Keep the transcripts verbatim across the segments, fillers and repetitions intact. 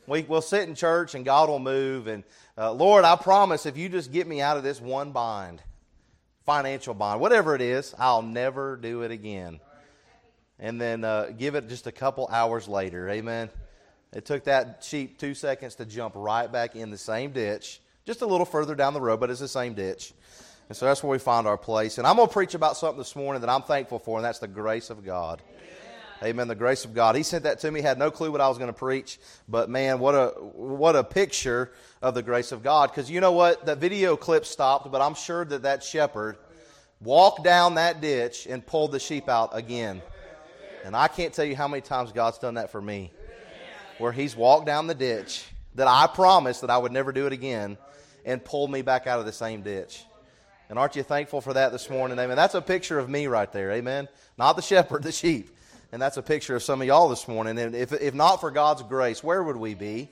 We, we'll sit in church and God will move. And uh, Lord, I promise if you just get me out of this one bind, financial bind, whatever it is, I'll never do it again. And then uh, give it just a couple hours later. Amen. It took that sheep two seconds to jump right back in the same ditch, just a little further down the road, but it's the same ditch. And so that's where we find our place. And I'm going to preach about something this morning that I'm thankful for, and that's the grace of God. Amen. Amen. The grace of God. He sent that to me. Had no clue what I was going to preach, but man, what a what a picture of the grace of God. Because you know what? That video clip stopped, but I'm sure that that shepherd walked down that ditch and pulled the sheep out again. And I can't tell you how many times God's done that for me, where He's walked down the ditch that I promised that I would never do it again and pulled me back out of the same ditch. And aren't you thankful for that this morning? Amen. That's a picture of me right there. Amen. Not the shepherd, the sheep. And that's a picture of some of y'all this morning. And if, if not for God's grace, where would we be?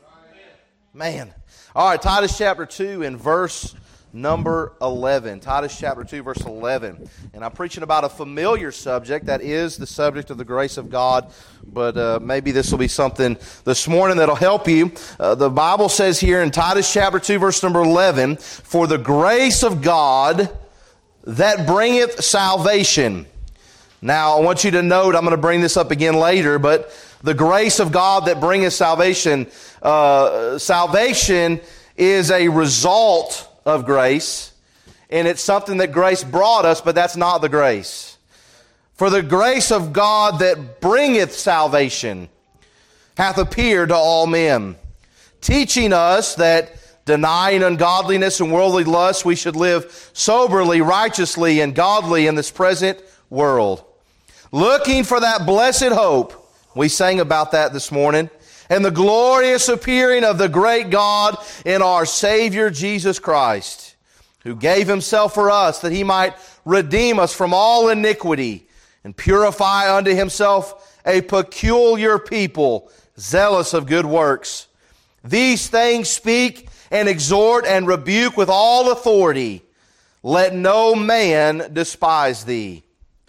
Man. All right, Titus chapter two and verse number eleven. Titus chapter two, verse eleven. And I'm preaching about a familiar subject. That is the subject of the grace of God. But uh, maybe this will be something this morning that'll help you. Uh, the Bible says here in Titus chapter two, verse number eleven, "For the grace of God that bringeth salvation." Now, I want you to note, I'm going to bring this up again later, but the grace of God that bringeth salvation, uh, salvation is a result of grace, and it's something that grace brought us, but that's not the grace. "For the grace of God that bringeth salvation hath appeared to all men, teaching us that denying ungodliness and worldly lust, we should live soberly, righteously, and godly in this present world, looking for that blessed hope." We sang about that this morning. "And the glorious appearing of the great God and our Savior Jesus Christ, who gave Himself for us that He might redeem us from all iniquity and purify unto Himself a peculiar people, zealous of good works. These things speak and exhort and rebuke with all authority. Let no man despise thee."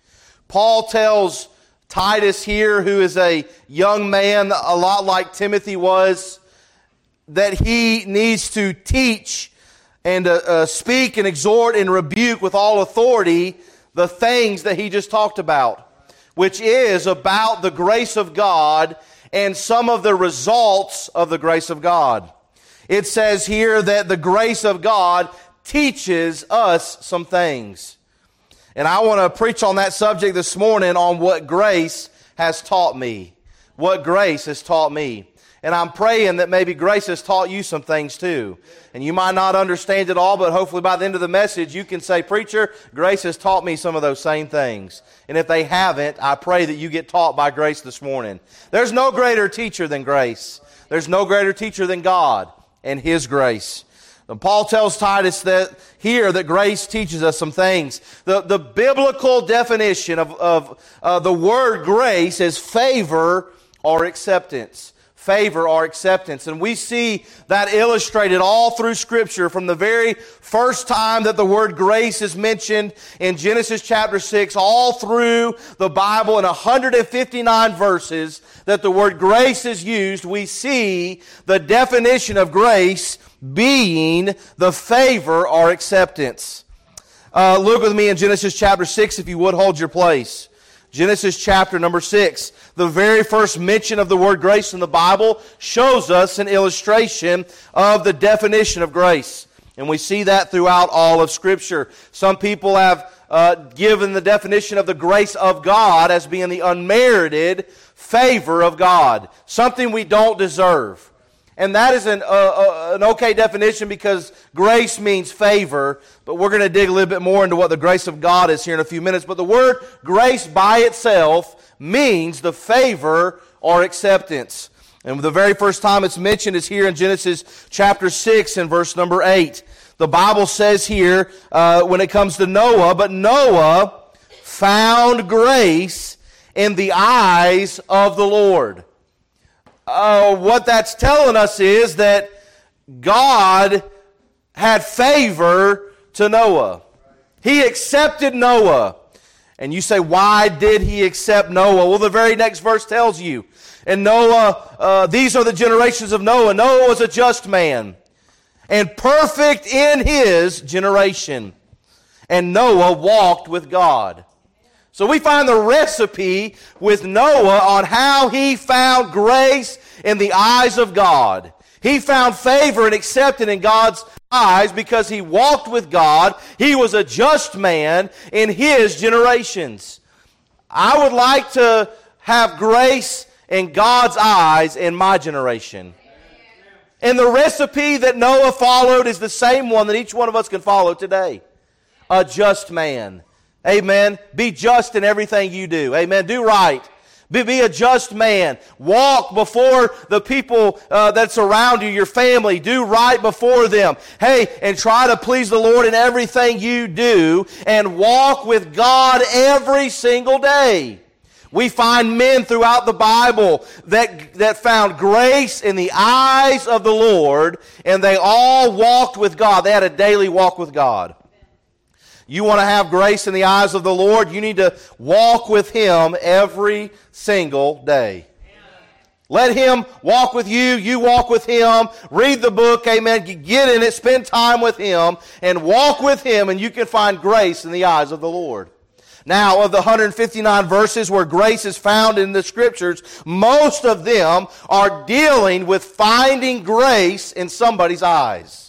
Paul tells Titus here, who is a young man, a lot like Timothy was, that he needs to teach and uh, uh, speak and exhort and rebuke with all authority the things that he just talked about, which is about the grace of God and some of the results of the grace of God. It says here that the grace of God teaches us some things. And I want to preach on that subject this morning, on what grace has taught me. What grace has taught me. And I'm praying that maybe grace has taught you some things too. And you might not understand it all, but hopefully by the end of the message you can say, "Preacher, grace has taught me some of those same things." And if they haven't, I pray that you get taught by grace this morning. There's no greater teacher than grace. There's no greater teacher than God and His grace. And Paul tells Titus that here that grace teaches us some things. The, the biblical definition of, of uh, the word grace is favor or acceptance. Favor or acceptance. And we see that illustrated all through Scripture from the very first time that the word grace is mentioned in Genesis chapter six, all through the Bible in one hundred fifty-nine verses that the word grace is used. We see the definition of grace being the favor or acceptance. Uh, look with me in Genesis chapter six, if you would, hold your place. Genesis chapter number six. The very first mention of the word grace in the Bible shows us an illustration of the definition of grace. And we see that throughout all of Scripture. Some people have uh, given the definition of the grace of God as being the unmerited favor of God. Something we don't deserve. And that is an, uh, uh, an okay definition because grace means favor. But we're going to dig a little bit more into what the grace of God is here in a few minutes. But the word grace by itself means the favor or acceptance. And the very first time it's mentioned is here in Genesis chapter six and verse number eight. The Bible says here uh, when it comes to Noah, "But Noah found grace in the eyes of the Lord." Uh, what that's telling us is that God had favor to Noah. He accepted Noah. And you say, why did He accept Noah? Well, the very next verse tells you. And Noah, uh, these are the generations of Noah. Noah was a just man and perfect in his generation. And Noah walked with God. So we find the recipe with Noah on how he found grace in the eyes of God. He found favor and acceptance in God's eyes because he walked with God. He was a just man in his generations. I would like to have grace in God's eyes in my generation. And the recipe that Noah followed is the same one that each one of us can follow today. A just man. Amen. Be just in everything you do. Amen. Do right. Be, be a just man. Walk before the people uh, that surround you, your family. Do right before them. Hey, and try to please the Lord in everything you do. And walk with God every single day. We find men throughout the Bible that, that found grace in the eyes of the Lord, and they all walked with God. They had a daily walk with God. You want to have grace in the eyes of the Lord, you need to walk with Him every single day. Let Him walk with you, you walk with Him, read the book, amen, get in it, spend time with Him, and walk with Him, and you can find grace in the eyes of the Lord. Now, of the one hundred fifty-nine verses where grace is found in the Scriptures, most of them are dealing with finding grace in somebody's eyes.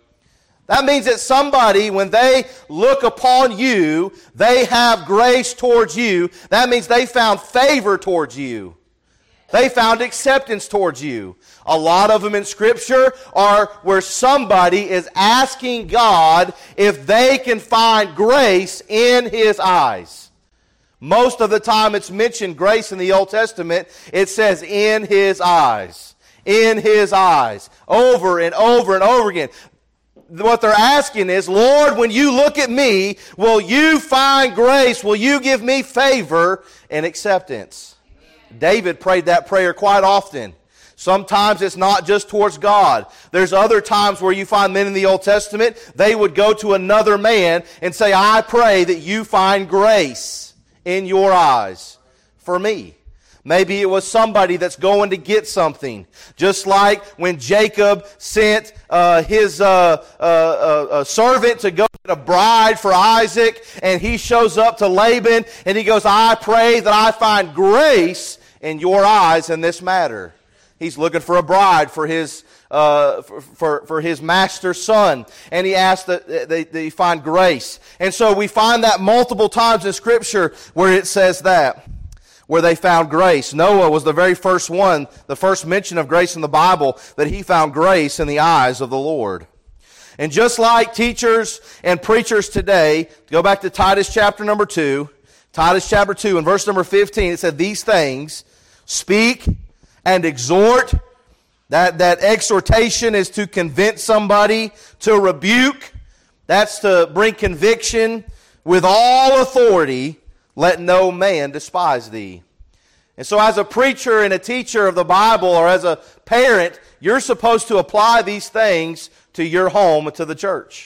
That means that somebody, when they look upon you, they have grace towards you. That means they found favor towards you. They found acceptance towards you. A lot of them in Scripture are where somebody is asking God if they can find grace in His eyes. Most of the time it's mentioned grace in the Old Testament, it says in His eyes. In His eyes. Over and over and over again. What they're asking is, Lord, when you look at me, will you find grace? Will you give me favor and acceptance? David prayed that prayer quite often. Sometimes it's not just towards God. There's other times where you find men in the Old Testament, they would go to another man and say, I pray that you find grace in your eyes for me. Maybe it was somebody that's going to get something. Just like when Jacob sent uh, his uh, uh, uh, servant to go get a bride for Isaac, and he shows up to Laban, and he goes, I pray that I find grace in your eyes in this matter. He's looking for a bride for his uh, for, for, for his master's son, and he asked that they, they find grace. And so we find that multiple times in Scripture where it says that. Where they found grace. Noah was the very first one, the first mention of grace in the Bible, that he found grace in the eyes of the Lord. And just like teachers and preachers today, go back to Titus chapter number two, Titus chapter two and verse number fifteen, it said, these things speak and exhort. That, that exhortation is to convince somebody, to rebuke. That's to bring conviction with all authority. Let no man despise thee. And so as a preacher and a teacher of the Bible, or as a parent, you're supposed to apply these things to your home and to the church.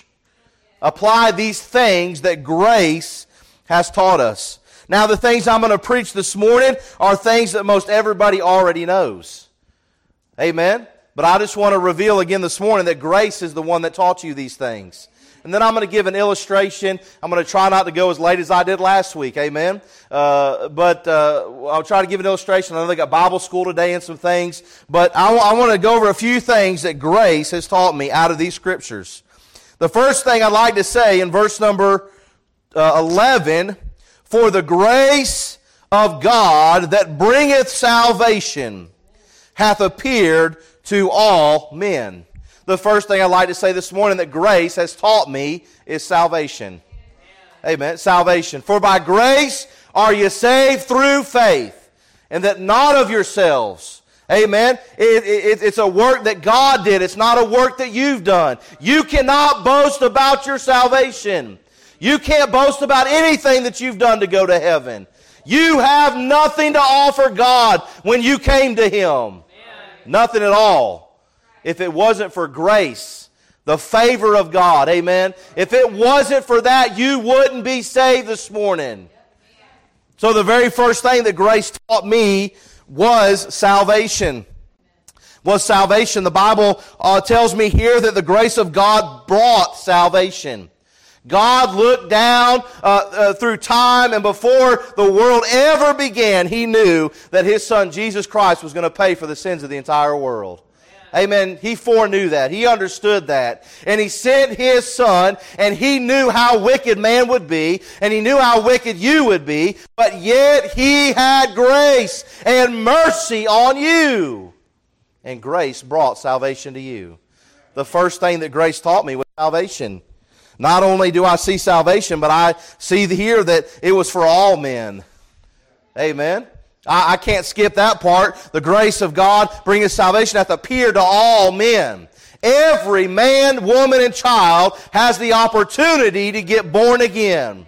Apply these things that grace has taught us. Now the things I'm going to preach this morning are things that most everybody already knows. Amen? But I just want to reveal again this morning that grace is the one that taught you these things. And then I'm going to give an illustration. I'm going to try not to go as late as I did last week. Amen. Uh, but uh, I'll try to give an illustration. I know they got Bible school today and some things. But I, w- I want to go over a few things that grace has taught me out of these Scriptures. The first thing I'd like to say in verse number uh, eleven, for the grace of God that bringeth salvation hath appeared to all men. The first thing I'd like to say this morning that grace has taught me is salvation. Amen. Amen. Salvation. For by grace are you saved through faith, and that not of yourselves. Amen. It, it, it's a work that God did. It's not a work that you've done. You cannot boast about your salvation. You can't boast about anything that you've done to go to heaven. You have nothing to offer God when you came to Him. Amen. Nothing at all. If it wasn't for grace, the favor of God, amen. If it wasn't for that, you wouldn't be saved this morning. So the very first thing that grace taught me was salvation. Was salvation. The Bible uh, tells me here that the grace of God brought salvation. God looked down uh, uh, through time, and before the world ever began, He knew that His Son, Jesus Christ, was going to pay for the sins of the entire world. Amen. He foreknew that. He understood that. And He sent His Son, and He knew how wicked man would be, and He knew how wicked you would be, but yet He had grace and mercy on you. And grace brought salvation to you. The first thing that grace taught me was salvation. Not only do I see salvation, but I see here that it was for all men. Amen. I, I can't skip that part. The grace of God bringing salvation hath appeared to all men. Every man, woman, and child has the opportunity to get born again.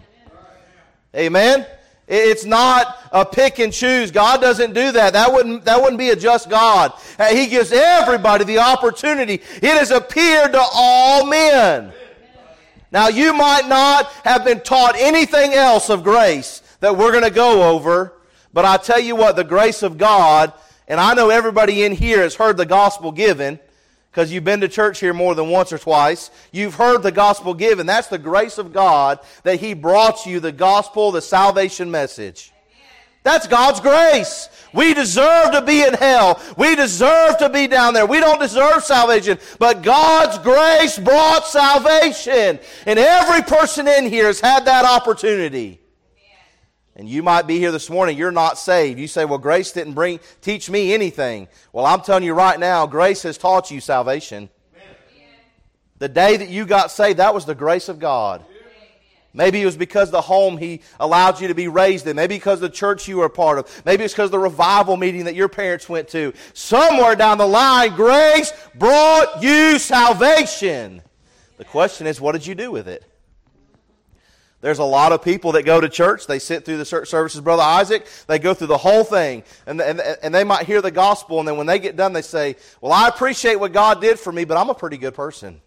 Amen. It's not a pick and choose. God doesn't do that. That wouldn't, that wouldn't be a just God. He gives everybody the opportunity. It has appeared to all men. Now, you might not have been taught anything else of grace that we're going to go over, but I tell you what, the grace of God, and I know everybody in here has heard the gospel given, because you've been to church here more than once or twice. You've heard the gospel given. That's the grace of God that He brought you, the gospel, the salvation message. That's God's grace. We deserve to be in hell. We deserve to be down there. We don't deserve salvation. But God's grace brought salvation. And every person in here has had that opportunity. And you might be here this morning, you're not saved. You say, well, grace didn't bring teach me anything. Well, I'm telling you right now, grace has taught you salvation. Amen. The day that you got saved, that was the grace of God. Maybe it was because the home He allowed you to be raised in. Maybe because the church you were a part of. Maybe it's because the revival meeting that your parents went to. Somewhere down the line, grace brought you salvation. The question is, what did you do with it? There's a lot of people that go to church. They sit through the church services, Brother Isaac. They go through the whole thing. And, and, and they might hear the gospel, and then when they get done, they say, well, I appreciate what God did for me, but I'm a pretty good person.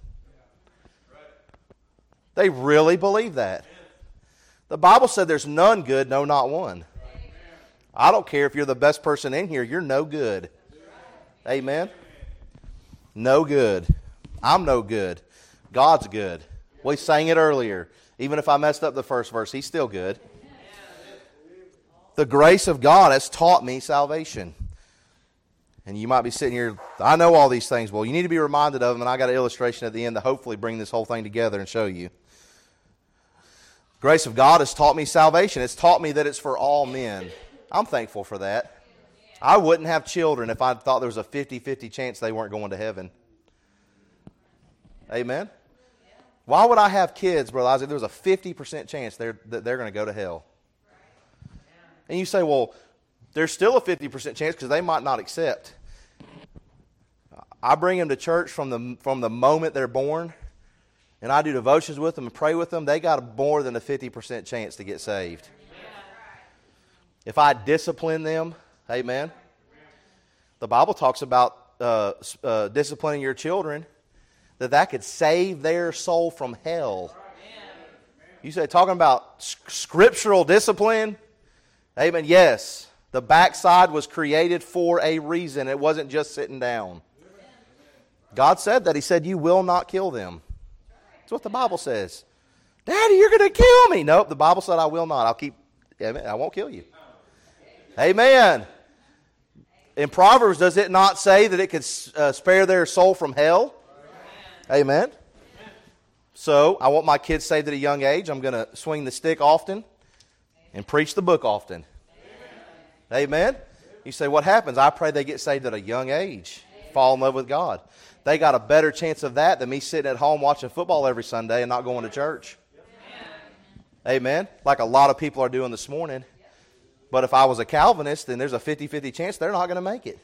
They really believe that. The Bible said there's none good, no, not one. I don't care if you're the best person in here. You're no good. Amen? No good. I'm no good. God's good. We sang it earlier. Even if I messed up the first verse, He's still good. The grace of God has taught me salvation. And you might be sitting here, I know all these things. Well, you need to be reminded of them, and I got an illustration at the end to hopefully bring this whole thing together and show you. Grace of God has taught me salvation. It's taught me that it's for all men. I'm thankful for that. I wouldn't have children if I thought there was a fifty-fifty chance they weren't going to heaven. Amen? Why would I have kids, Brother Isaac? There was a fifty percent chance they're, that they're going to go to hell. And you say, well, there's still a fifty percent chance because they might not accept. I bring them to church from the, from the moment they're born, and I do devotions with them and pray with them. They got more than a fifty percent chance to get saved. If I discipline them, amen. The Bible talks about uh, uh, disciplining your children, that that could save their soul from hell. You say, talking about scriptural discipline? Amen. Yes. The backside was created for a reason. It wasn't just sitting down. God said that. He said, you will not kill them. That's what the Bible says. Daddy, you're going to kill me. Nope, the Bible said I will not. I'll keep, amen, I won't kill you. Amen. In Proverbs, does it not say that it could uh, spare their soul from hell? Amen. So, I want my kids saved at a young age. I'm going to swing the stick often and preach the book often. Amen. You say, what happens? I pray they get saved at a young age. Fall in love with God. They got a better chance of that than me sitting at home watching football every Sunday and not going to church. Amen. Like a lot of people are doing this morning. But if I was a Calvinist, then there's a fifty-fifty chance they're not going to make it.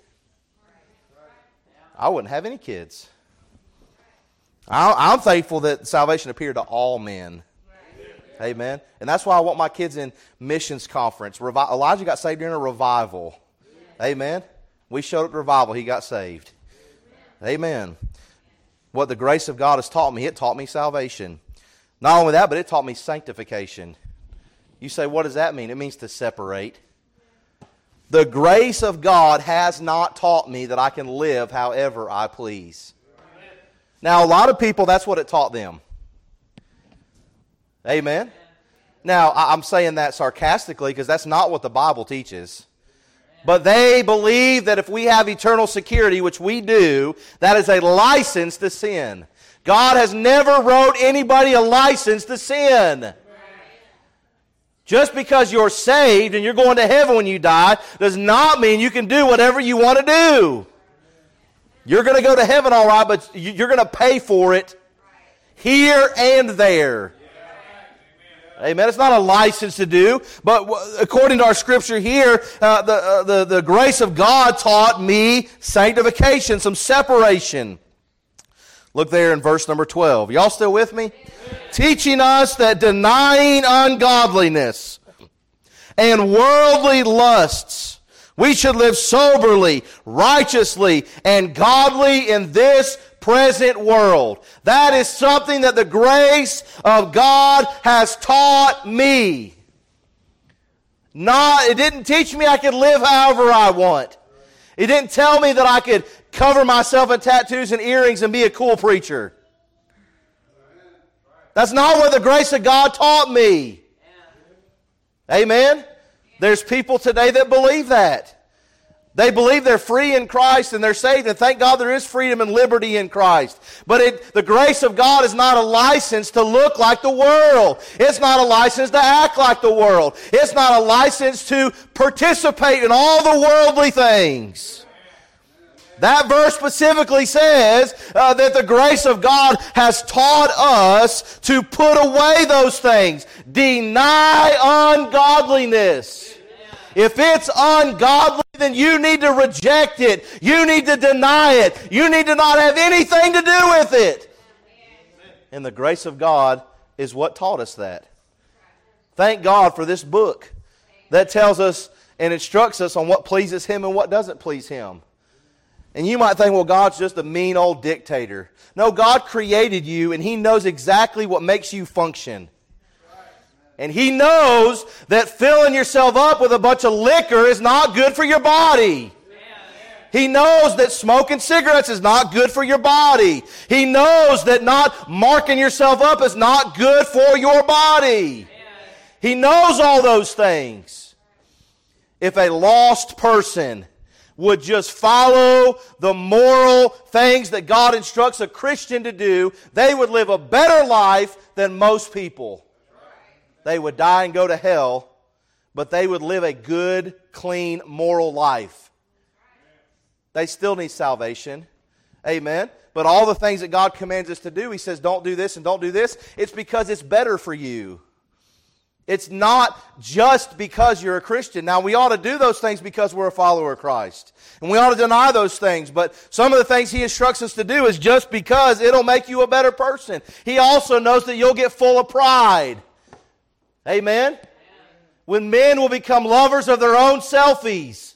I wouldn't have any kids. I'm thankful that salvation appeared to all men. Amen. And that's why I want my kids in missions conference. Revi- Elijah got saved during a revival. Amen. We showed up to revival. He got saved. Amen. What the grace of God has taught me, it taught me salvation. Not only that, but it taught me sanctification. You say, what does that mean? It means to separate. The grace of God has not taught me that I can live however I please. Now, a lot of people, that's what it taught them. Amen? Now, I'm saying that sarcastically because that's not what the Bible teaches. But they believe that if we have eternal security, which we do, that is a license to sin. God has never wrote anybody a license to sin. Just because you're saved and you're going to heaven when you die does not mean you can do whatever you want to do. You're going to go to heaven all right, but you're going to pay for it here and there. Amen. It's not a license to do, but according to our scripture here, uh, the, uh, the, the grace of God taught me sanctification, some separation. Look there in verse number twelve. Y'all still with me? Teaching us that denying ungodliness and worldly lusts, we should live soberly, righteously, and godly in this present world. That is something that the grace of God has taught me. Not, it didn't teach me I could live however I want. It didn't tell me that I could cover myself in tattoos and earrings and be a cool preacher. That's not what the grace of God taught me. Amen? There's people today that believe that. They believe they're free in Christ and they're saved, and thank God there is freedom and liberty in Christ. But it, the grace of God is not a license to look like the world. It's not a license to act like the world. It's not a license to participate in all the worldly things. That verse specifically says uh, that the grace of God has taught us to put away those things. Deny ungodliness. If it's ungodly, then you need to reject it. You need to deny it. You need to not have anything to do with it. And the grace of God is what taught us that. Thank God for this book that tells us and instructs us on what pleases Him and what doesn't please Him. And you might think, well, God's just a mean old dictator. No, God created you and He knows exactly what makes you function. And He knows that filling yourself up with a bunch of liquor is not good for your body. He knows that smoking cigarettes is not good for your body. He knows that not marking yourself up is not good for your body. He knows all those things. If a lost person would just follow the moral things that God instructs a Christian to do, they would live a better life than most people. They would die and go to hell, but they would live a good, clean, moral life. They still need salvation. Amen. But all the things that God commands us to do, He says, don't do this and don't do this. It's because it's better for you. It's not just because you're a Christian. Now, we ought to do those things because we're a follower of Christ. And we ought to deny those things. But some of the things He instructs us to do is just because it'll make you a better person. He also knows that you'll get full of pride. Amen? Amen? When men will become lovers of their own selfies.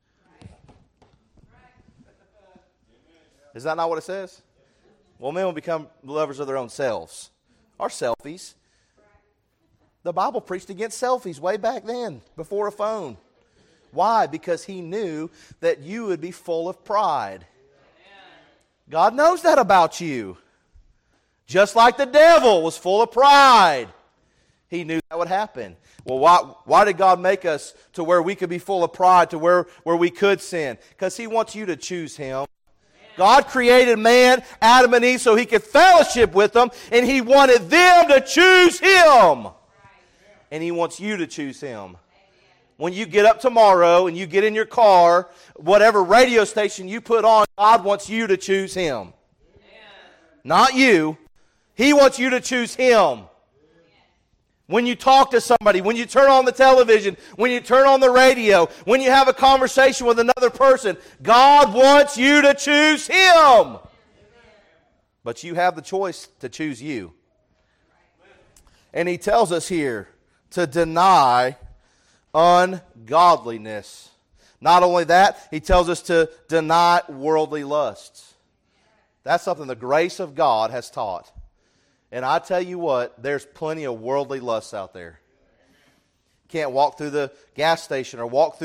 Is that not what it says? Well, men will become lovers of their own selves. Or selfies. The Bible preached against selfies way back then, before a phone. Why? Because He knew that you would be full of pride. God knows that about you. Just like the devil was full of pride. He knew that would happen. Well, why, why did God make us to where we could be full of pride, to where, where we could sin? Because He wants you to choose Him. God created man, Adam and Eve, so He could fellowship with them, and He wanted them to choose Him. And He wants you to choose Him. When you get up tomorrow and you get in your car, whatever radio station you put on, God wants you to choose Him. Not you. He wants you to choose Him. When you talk to somebody, when you turn on the television, when you turn on the radio, when you have a conversation with another person, God wants you to choose Him. But you have the choice to choose you. And He tells us here to deny ungodliness. Not only that, He tells us to deny worldly lusts. That's something the grace of God has taught. And I tell you what, there's plenty of worldly lusts out there. Can't walk through the gas station or walk through the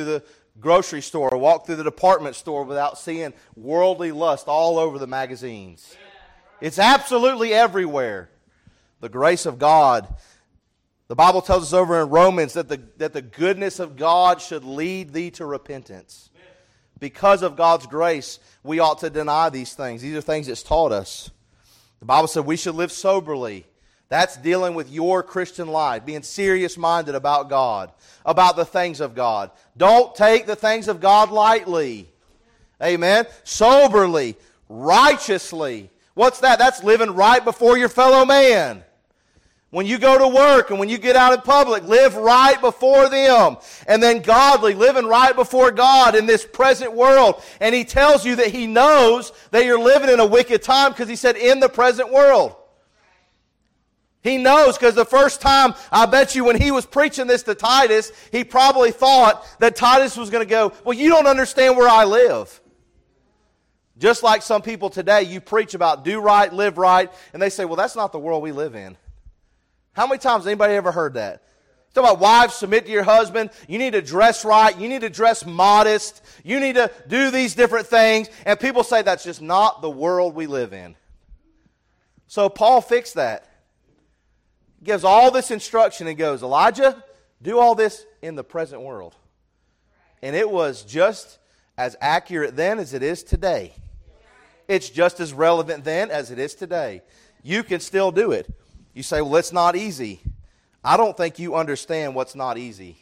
grocery store or walk through the department store without seeing worldly lust all over the magazines. It's absolutely everywhere. The grace of God. The Bible tells us over in Romans that the, that the goodness of God should lead thee to repentance. Because of God's grace, we ought to deny these things. These are things it's taught us. The Bible said we should live soberly. That's dealing with your Christian life, being serious-minded about God, about the things of God. Don't take the things of God lightly. Amen? Soberly, righteously. What's that? That's living right before your fellow man. When you go to work and when you get out in public, live right before them. And then godly, living right before God in this present world. And He tells you that He knows that you're living in a wicked time because He said, in the present world. He knows, because the first time, I bet you when he was preaching this to Titus, he probably thought that Titus was going to go, well, you don't understand where I live. Just like some people today, you preach about do right, live right, and they say, well, that's not the world we live in. How many times has anybody ever heard that? Talk about wives, submit to your husband. You need to dress right. You need to dress modest. You need to do these different things. And people say that's just not the world we live in. So Paul fixed that. He gives all this instruction and goes, Elijah, do all this in the present world. And it was just as accurate then as it is today. It's just as relevant then as it is today. You can still do it. You say, well, it's not easy. I don't think you understand what's not easy.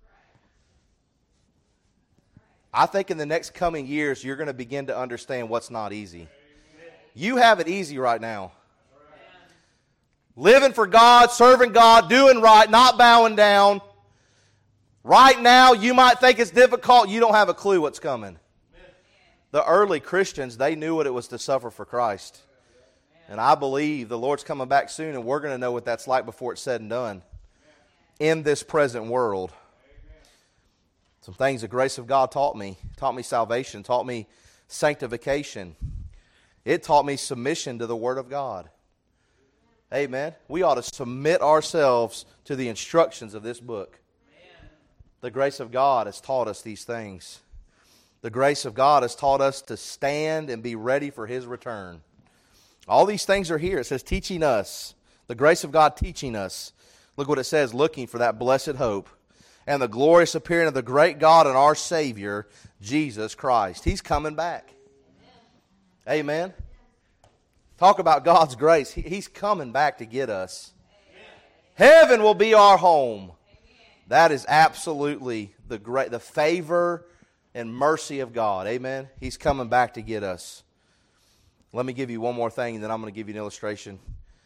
I think in the next coming years, you're going to begin to understand what's not easy. You have it easy right now. Living for God, serving God, doing right, not bowing down. Right now, you might think it's difficult. You don't have a clue what's coming. The early Christians, they knew what it was to suffer for Christ. And I believe the Lord's coming back soon, and we're going to know what that's like before it's said and done in this present world. Some things the grace of God taught me. Taught me salvation. Taught me sanctification. It taught me submission to the Word of God. Amen. We ought to submit ourselves to the instructions of this book. The grace of God has taught us these things. The grace of God has taught us to stand and be ready for His return. All these things are here. It says teaching us. The grace of God teaching us. Look what it says, looking for that blessed hope and the glorious appearing of the great God and our Savior, Jesus Christ. He's coming back. Amen. Talk about God's grace. He's coming back to get us. Heaven will be our home. That is absolutely the great, the favor and mercy of God. Amen. He's coming back to get us. Let me give you one more thing, and then I'm going to give you an illustration.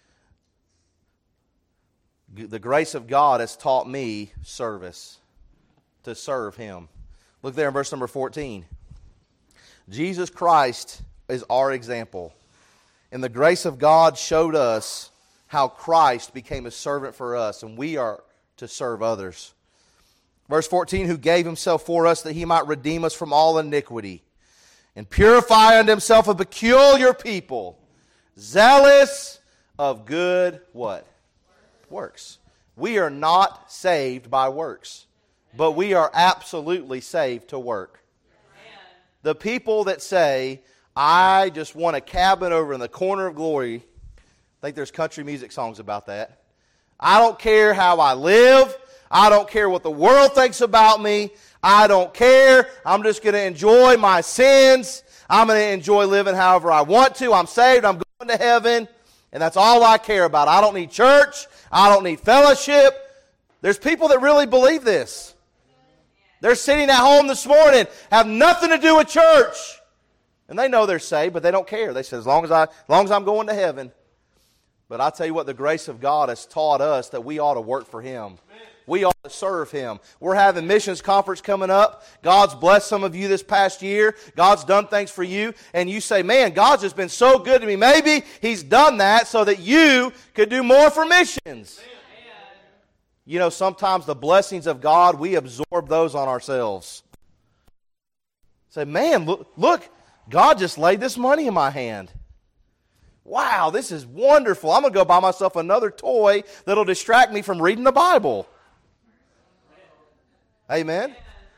The grace of God has taught me service, to serve Him. Look there in verse number fourteen. Jesus Christ is our example. And the grace of God showed us how Christ became a servant for us, and we are to serve others. Verse fourteen, who gave Himself for us that He might redeem us from all iniquity, and purify unto Himself a peculiar people, zealous of good, what? Works. We are not saved by works, but we are absolutely saved to work. The people that say, I just want a cabin over in the corner of glory, I think there's country music songs about that. I don't care how I live. I don't care what the world thinks about me. I don't care. I'm just going to enjoy my sins. I'm going to enjoy living however I want to. I'm saved. I'm going to heaven. And that's all I care about. I don't need church. I don't need fellowship. There's people that really believe this. They're sitting at home this morning, have nothing to do with church. And they know they're saved, but they don't care. They say, as long as, I, as long as I'm going to heaven. But I tell you what, the grace of God has taught us that we ought to work for Him. We ought to serve Him. We're having missions conference coming up. God's blessed some of you this past year. God's done things for you. And you say, man, God's just been so good to me. Maybe He's done that so that you could do more for missions. You know, sometimes the blessings of God, we absorb those on ourselves. Say, man, look, look, God just laid this money in my hand. Wow, this is wonderful. I'm going to go buy myself another toy that'll distract me from reading the Bible. Amen.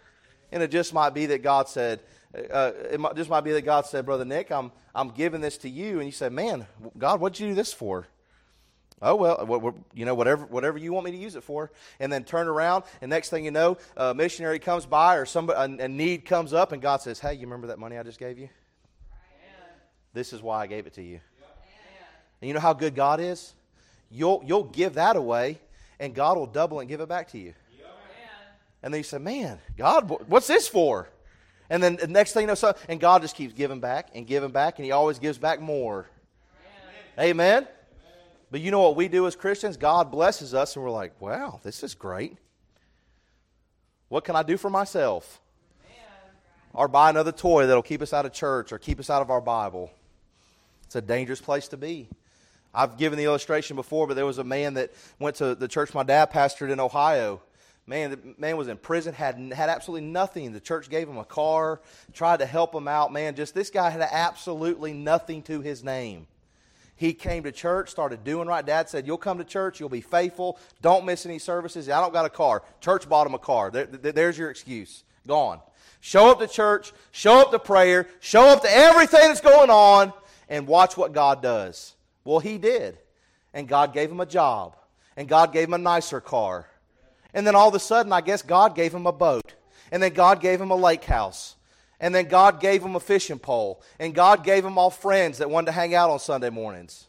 And it just might be that God said, uh, it might, just might be that God said, Brother Nick, I'm I'm giving this to you. And you said, man, God, what'd you do this for? Oh, well, what, what, you know, whatever whatever you want me to use it for. And then turn around, and next thing you know, a missionary comes by or somebody, a, a need comes up, and God says, hey, you remember that money I just gave you? Amen. This is why I gave it to you. Yep. And you know how good God is? You'll you'll give that away, and God will double and give it back to you. Yep. And then you say, man, God, what's this for? And then the next thing you know, so, and God just keeps giving back and giving back, and He always gives back more. Amen. Amen? But you know what we do as Christians? God blesses us, and we're like, wow, this is great. What can I do for myself? Or buy another toy that'll keep us out of church or keep us out of our Bible. It's a dangerous place to be. I've given the illustration before, but there was a man that went to the church my dad pastored in Ohio. Man, the man was in prison, had had absolutely nothing. The church gave him a car, tried to help him out. Man, just this guy had absolutely nothing to his name. He came to church, started doing right. Dad said, you'll come to church, you'll be faithful, don't miss any services. I don't got a car. Church bought him a car. There, there, there's your excuse. Gone. Show up to church, show up to prayer, show up to everything that's going on, and watch what God does. Well, he did. And God gave him a job. And God gave him a nicer car. And then all of a sudden, I guess God gave him a boat. And then God gave him a lake house. And then God gave him a fishing pole. And God gave him all friends that wanted to hang out on Sunday mornings.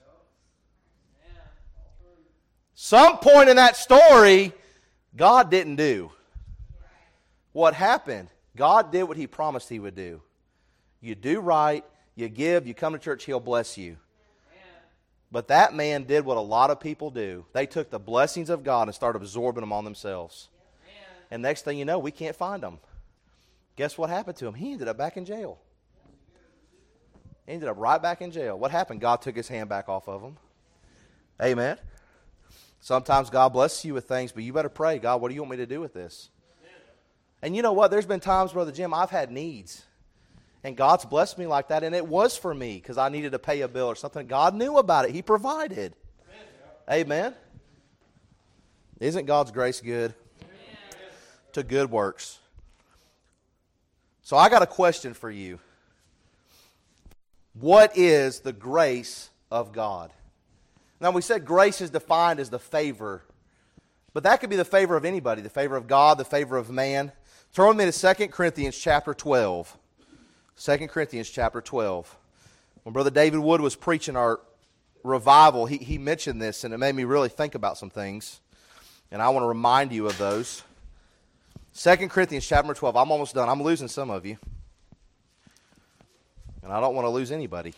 Some point in that story, God didn't do. What happened? God did what He promised He would do. You do right, you give, you come to church, He'll bless you. But that man did what a lot of people do. They took the blessings of God and started absorbing them on themselves. And next thing you know, we can't find them. Guess what happened to him? He ended up back in jail. He ended up right back in jail. What happened? God took His hand back off of him. Amen. Sometimes God blesses you with things, but you better pray, God, what do you want me to do with this? And you know what? There's been times, Brother Jim, I've had needs. And God's blessed me like that, and it was for me because I needed to pay a bill or something. God knew about it. He provided. Amen. Amen. Isn't God's grace good? Amen. To good works. So I got a question for you. What is the grace of God? Now we said grace is defined as the favor. But that could be the favor of anybody. The favor of God, the favor of man. Turn with me to Second Corinthians chapter twelve. Second Corinthians chapter twelve. When Brother David Wood was preaching our revival, he, he mentioned this, and it made me really think about some things. And I want to remind you of those. Second Corinthians chapter twelve. I'm almost done. I'm losing some of you. And I don't want to lose anybody.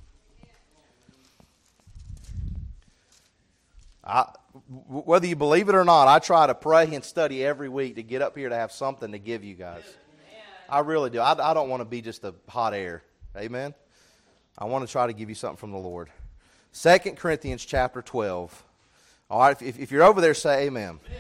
I, whether you believe it or not, I try to pray and study every week to get up here to have something to give you guys. I really do. I, I don't want to be just a hot air. Amen? I want to try to give you something from the Lord. Second Corinthians chapter twelve. All right, if, if you're over there, say amen. Amen.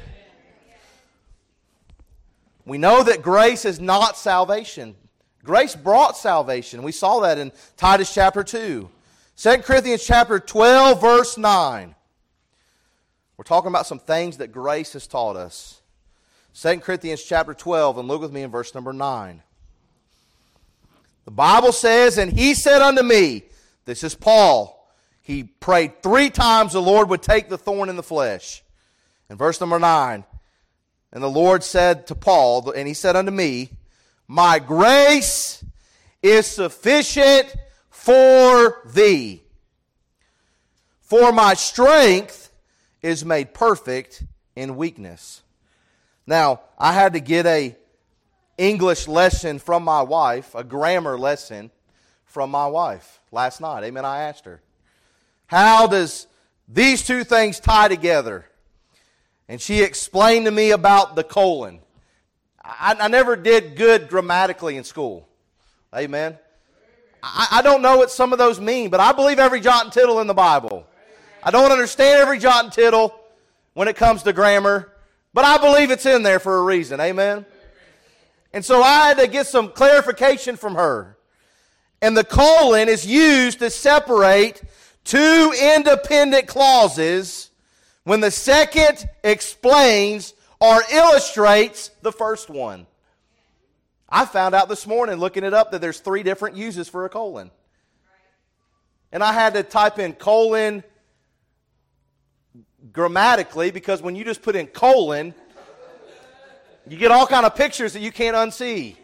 We know that grace is not salvation. Grace brought salvation. We saw that in Titus chapter two. Second Corinthians chapter twelve, verse nine. We're talking about some things that grace has taught us. Second Corinthians chapter twelve, and look with me in verse number nine. The Bible says, and he said unto me, this is Paul. He prayed three times the Lord would take the thorn in the flesh. In verse number nine, and the Lord said to Paul, and he said unto me, my grace is sufficient for thee, for my strength is made perfect in weakness. Now, I had to get a English lesson from my wife, a grammar lesson from my wife last night. Amen. I asked her, how does these two things tie together? And she explained to me about the colon. I, I never did good grammatically in school. Amen. I, I don't know what some of those mean, but I believe every jot and tittle in the Bible. I don't understand every jot and tittle when it comes to grammar, but I believe it's in there for a reason. Amen. And so I had to get some clarification from her. And the colon is used to separate two independent clauses when the second explains or illustrates the first one. I found out this morning looking it up that there's three different uses for a colon. And I had to type in colon grammatically, because when you just put in colon, you get all kind of pictures that you can't unsee.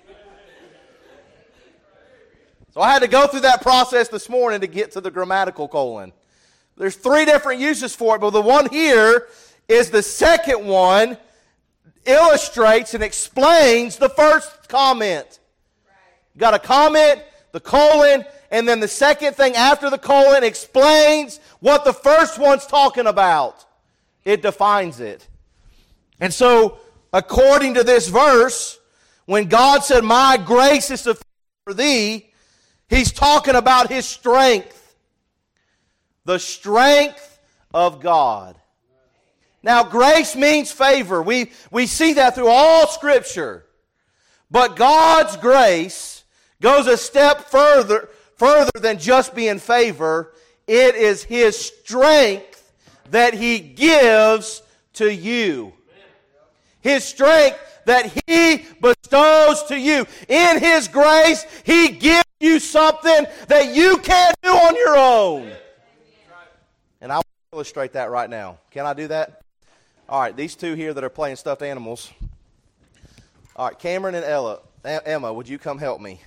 So I had to go through that process this morning to get to the grammatical colon. There's three different uses for it, but the one here is the second one illustrates and explains the first comment. You got a comment, the colon, and then the second thing after the colon explains what the first one's talking about. It defines it. And so, according to this verse, when God said, "My grace is sufficient for thee," He's talking about His strength. The strength of God. Now, grace means favor. We, we see that through all Scripture. But God's grace goes a step further, further than just being favor. It is His strength that He gives to you. His strength that He bestows to you. In His grace, He gives you something that you can't do on your own. And I will illustrate that right now. Can I do that? All right, these two here that are playing stuffed animals. All right, Cameron and Ella, Emma, would you come help me?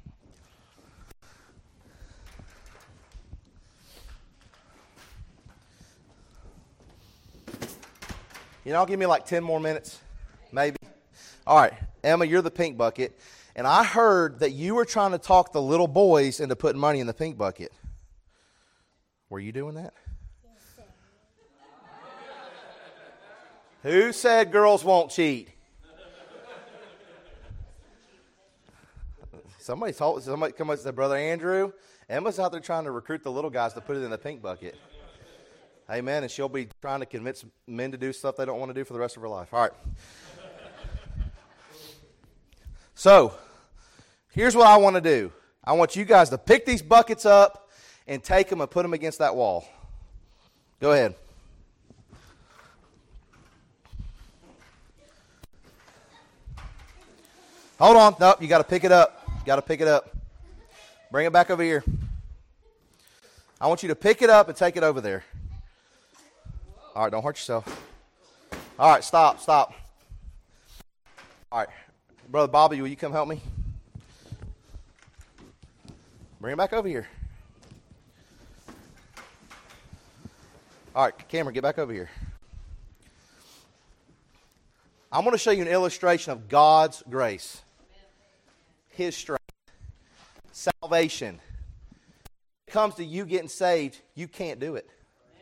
You know, give me like ten more minutes, maybe. All right, Emma, you're the pink bucket. And I heard that you were trying to talk the little boys into putting money in the pink bucket. Were you doing that? Who said girls won't cheat? Somebody told somebody come up and said, "Brother Andrew, Emma's out there trying to recruit the little guys to put it in the pink bucket." Amen. And she'll be trying to convince men to do stuff they don't want to do for the rest of her life. All right. So, here's what I want to do. I want you guys to pick these buckets up and take them and put them against that wall. Go ahead. Hold on. Nope, you got to pick it up. You got to pick it up. Bring it back over here. I want you to pick it up and take it over there. All right, don't hurt yourself. All right, stop, stop. All right. Brother Bobby, will you come help me? Bring it back over here. All right, Cameron, get back over here. I'm going to show you an illustration of God's grace. His strength. Salvation. When it comes to you getting saved, you can't do it.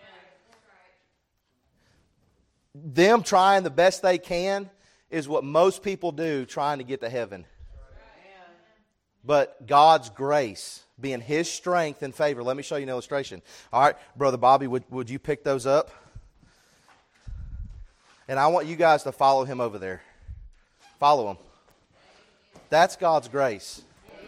Them trying the best they can is what most people do trying to get to heaven. But God's grace, being His strength and favor. Let me show you an illustration. All right, Brother Bobby, would, would you pick those up? And I want you guys to follow him over there. Follow him. That's God's grace.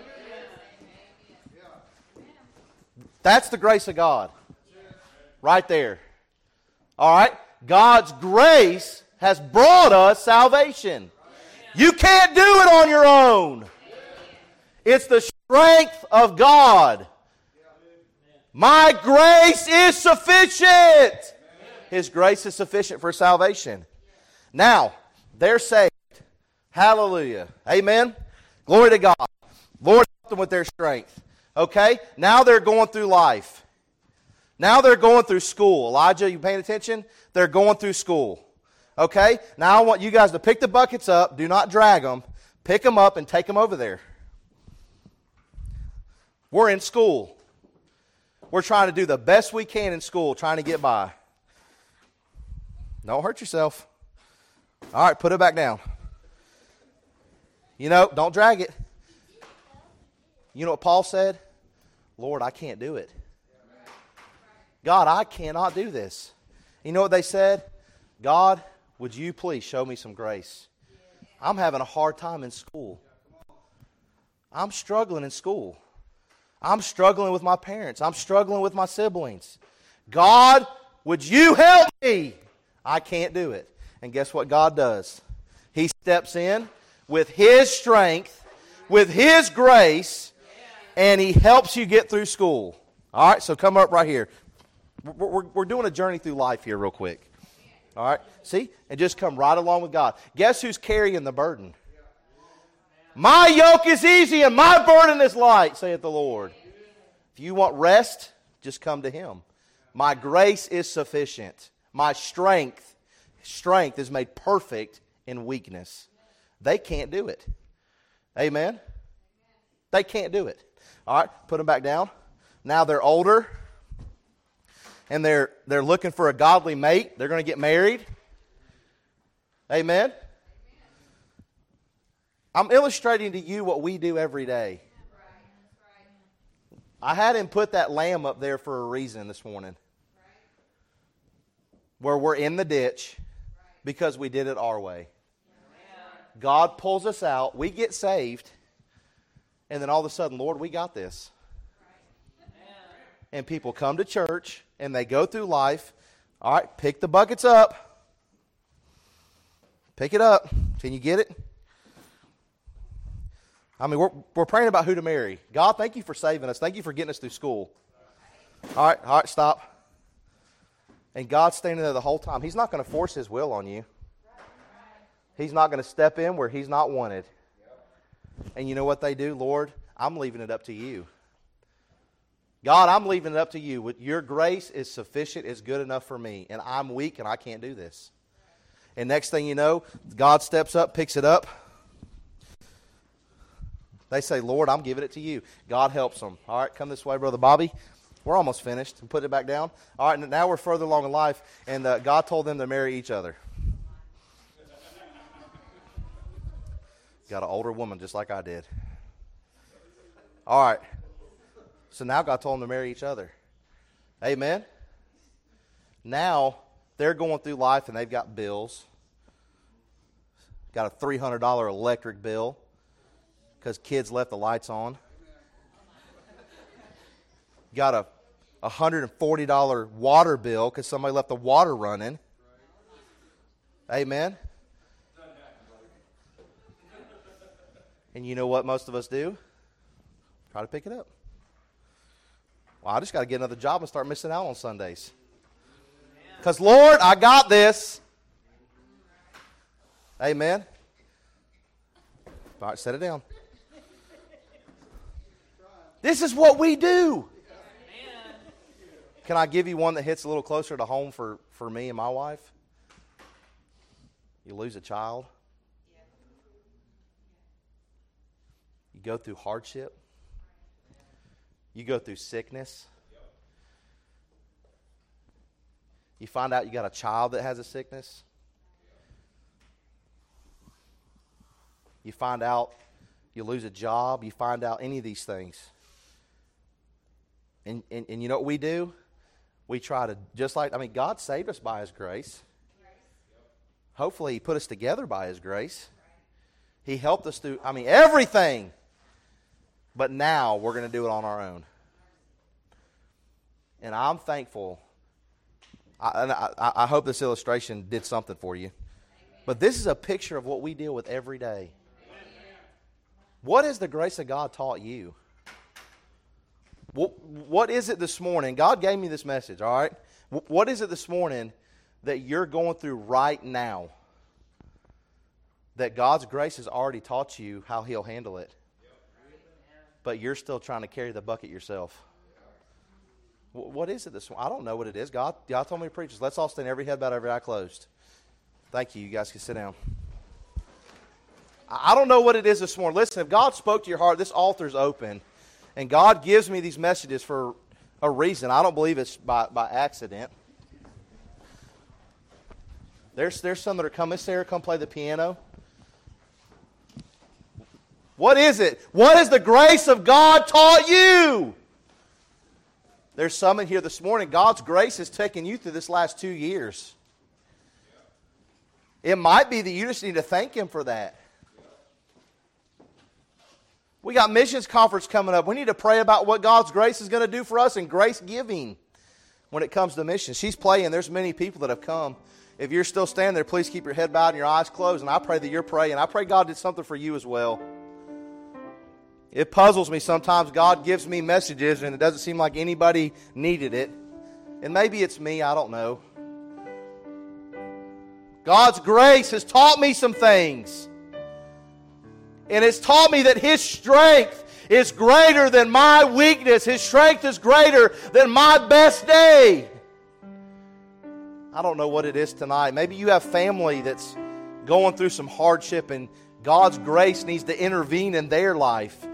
That's the grace of God. Right there. All right? God's grace has brought us salvation. You can't do it on your own. It's the strength of God. My grace is sufficient. His grace is sufficient for salvation. Now, they're saved. Hallelujah. Amen. Glory to God. Lord, help them with their strength. Okay? Now they're going through life. Now they're going through school. Elijah, you paying attention? They're going through school. Okay? Now I want you guys to pick the buckets up. Do not drag them. Pick them up and take them over there. We're in school. We're trying to do the best we can in school, trying to get by. Don't hurt yourself. All right, put it back down. You know, don't drag it. You know what Paul said? Lord, I can't do it. God, I cannot do this. You know what they said? God, would you please show me some grace? I'm having a hard time in school. I'm struggling in school. I'm struggling with my parents. I'm struggling with my siblings. God, would you help me? I can't do it. And guess what God does? He steps in with His strength with His grace, and He helps you get through school. All right, so come up right here. We're, we're, we're doing a journey through life here real quick. All right, see? And just come right along with God. Guess who's carrying the burden? My yoke is easy and my burden is light, saith the Lord. If you want rest, just come to Him. My grace is sufficient. My strength, strength is made perfect in weakness. They can't do it. Amen? They can't do it. All right, put them back down. Now they're older, and they're they're looking for a godly mate. They're going to get married. Amen? I'm illustrating to you what we do every day. I had him put that lamb up there for a reason this morning. Where we're in the ditch because we did it our way. God pulls us out, we get saved, and then all of a sudden, Lord, we got this. And people come to church, and they go through life. All right, pick the buckets up. Pick it up. Can you get it? I mean, we're, we're praying about who to marry. God, thank you for saving us. Thank you for getting us through school. All right, all right, stop. And God's standing there the whole time. He's not going to force His will on you. He's not going to step in where He's not wanted. And you know what they do? Lord, I'm leaving it up to you. God, I'm leaving it up to you. Your grace is sufficient, is good enough for me. And I'm weak and I can't do this. And next thing you know, God steps up, picks it up. They say, Lord, I'm giving it to you. God helps them. All right, come this way, Brother Bobby. We're almost finished. And put it back down. All right, now we're further along in life. And uh, God told them to marry each other. Got an older woman just like I did. All right. So now God told them to marry each other. Amen? Now they're going through life and they've got bills. Got a three hundred dollars electric bill because kids left the lights on. Got a one hundred forty dollars water bill because somebody left the water running. Amen? And you know what most of us do? Try to pick it up. Well, I just got to get another job and start missing out on Sundays. Because, Lord, I got this. Amen. All right, set it down. This is what we do. Can I give you one that hits a little closer to home for, for me and my wife? You lose a child. You go through hardship. You go through sickness. You find out you got a child that has a sickness. You find out you lose a job. You find out any of these things. And, and, and you know what we do? We try to, just like, I mean, God saved us by His grace. Hopefully He put us together by His grace. He helped us through, I mean, everything. But now we're going to do it on our own. And I'm thankful. I, I, I hope this illustration did something for you. But this is a picture of what we deal with every day. What has the grace of God taught you? What, what is it this morning? God gave me this message, all right? What is it this morning that you're going through right now that God's grace has already taught you how He'll handle it? But you're still trying to carry the bucket yourself. What is it this morning? I don't know what it is. God, God told me to preach this. Let's all stand, every head bowed, every eye closed. Thank you. You guys can sit down. I don't know what it is this morning. Listen, if God spoke to your heart, this altar's open. And God gives me these messages for a reason. I don't believe it's by, by accident. There's, there's some that are coming. Miss Sarah, come play the piano. What is it? What has the grace of God taught you? There's some in here this morning. God's grace has taken you through this last two years. It might be that you just need to thank Him for that. We got missions conference coming up. We need to pray about what God's grace is going to do for us in grace giving when it comes to missions. She's playing. There's many people that have come. If you're still standing there, please keep your head bowed and your eyes closed. And I pray that you're praying. I pray God did something for you as well. It puzzles me sometimes. God gives me messages and it doesn't seem like anybody needed it. And maybe it's me, I don't know. God's grace has taught me some things. And it's taught me that His strength is greater than my weakness. His strength is greater than my best day. I don't know what it is tonight. Maybe you have family that's going through some hardship and God's grace needs to intervene in their life.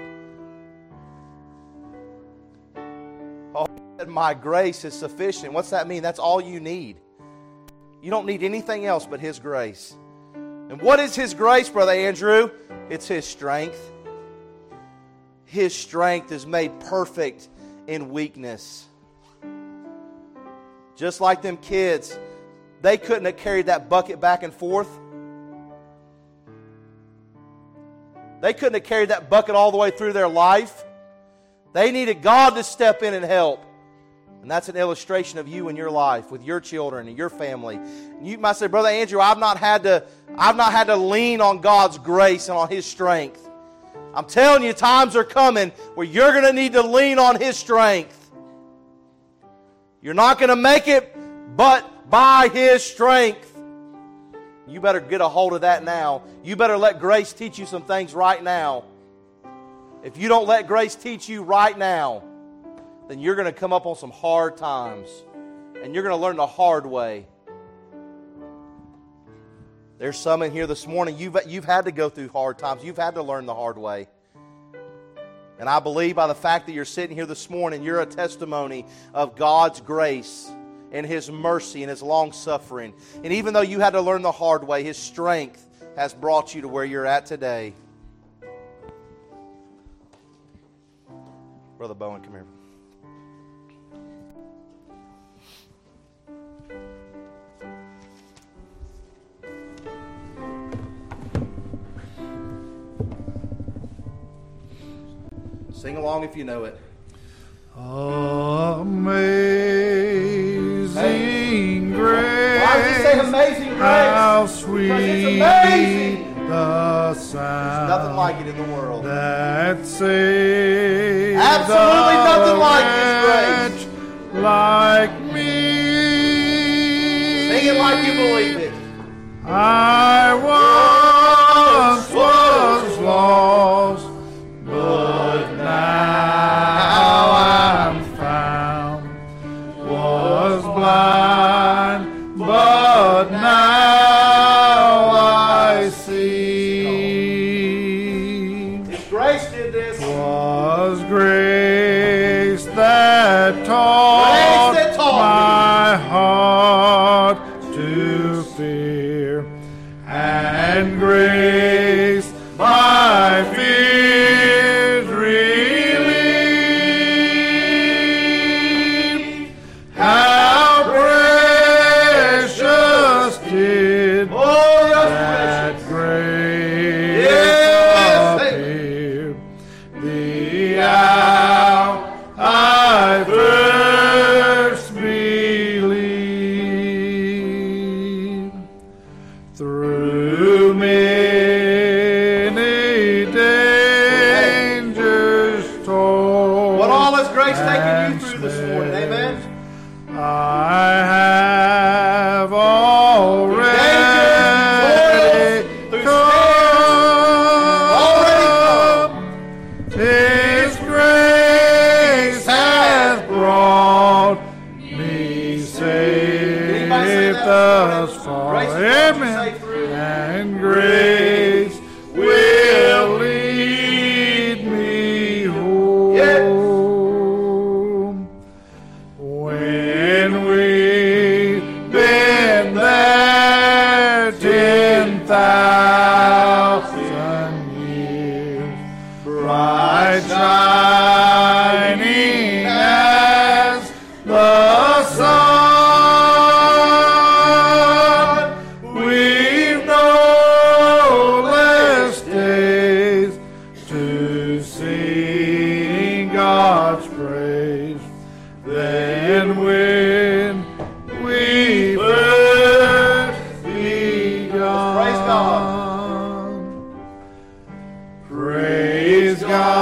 Oh, my grace is sufficient. What's that mean? That's all you need. You don't need anything else but His grace. And what is His grace, Brother Andrew? It's His strength. His strength is made perfect in weakness. Just like them kids, they couldn't have carried that bucket back and forth. They couldn't have carried that bucket all the way through their life. They needed God to step in and help. And that's an illustration of you in your life, with your children and your family. And you might say, Brother Andrew, I've not had to, I've not had to lean on God's grace and on His strength. I'm telling you, times are coming where you're going to need to lean on His strength. You're not going to make it but by His strength. You better get a hold of that now. You better let grace teach you some things right now. If you don't let grace teach you right now, then you're going to come up on some hard times. And you're going to learn the hard way. There's some in here this morning, you've, you've had to go through hard times. You've had to learn the hard way. And I believe by the fact that you're sitting here this morning, you're a testimony of God's grace and His mercy and His long-suffering. And even though you had to learn the hard way, His strength has brought you to where you're at today. Brother Bowen, come here. Sing along if you know it. Amazing hey. Grace. Why does it say amazing grace? How sweet the sound. There's nothing like it in the world. That saved absolutely nothing like His grace. Like me. Sing it like you believe it. I once was lost, but now I'm found. Was blind, but now I see. His grace did this. Was grace that taught, grace that taught my heart to fear, and grace my fears relieved. How precious did oh, that grace yes. appear the hour I first believed. Through many dangers torn. What all has grace taken you through this morning? Amen. I have already come. His grace has brought me safe thus far. Amen. And grace will lead me home. When we've been there ten thousand years, bright shining as the sun, we've no less days to sing God's praise than when we first begun. Praise God. Praise God.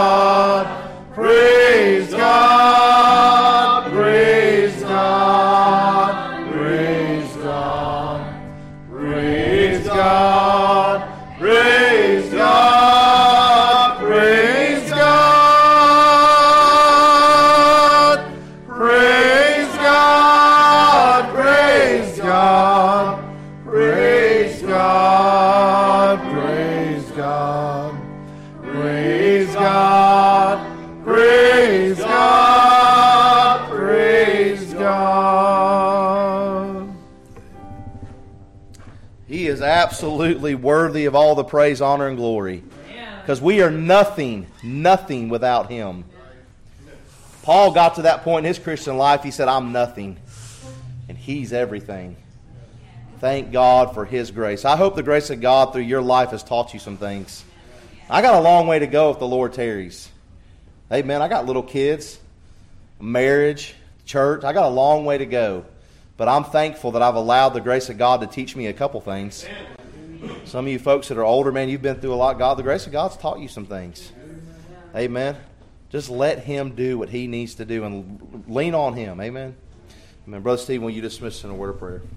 is absolutely worthy of all the praise, honor, and glory. Because we are nothing, nothing without Him. Paul got to that point in his Christian life. He said, I'm nothing. And He's everything. Thank God for His grace. I hope the grace of God through your life has taught you some things. I got a long way to go if the Lord tarries. Amen. I got little kids, marriage, church. I got a long way to go. But I'm thankful that I've allowed the grace of God to teach me a couple things. Some of you folks that are older, man, you've been through a lot. God, the grace of God's taught you some things. Amen. Just let Him do what He needs to do and lean on Him. Amen. Amen. Brother Steve, will you dismiss us in a word of prayer?